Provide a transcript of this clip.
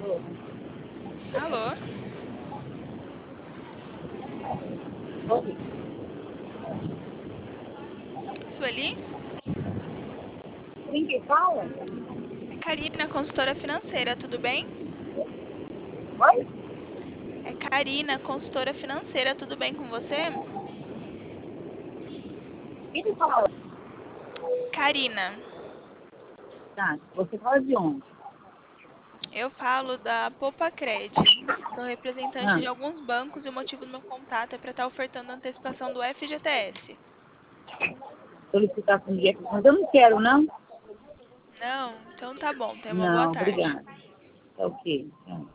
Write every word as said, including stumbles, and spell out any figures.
Alô? Oi. Sueli? Quem que fala? É Karina, consultora financeira, tudo bem? Oi? É Karina, consultora financeira, tudo bem com você? Quem que fala? Karina, Tá, você fala de onde? eu falo da Popacred. Sou representante Ah, de alguns bancos e o motivo do meu contato é para estar ofertando a antecipação do F G T S. solicitação de eco, mas eu não quero, não? Não? Então tá bom, tenha uma boa Não, tarde. obrigada. Tá ok. Tá.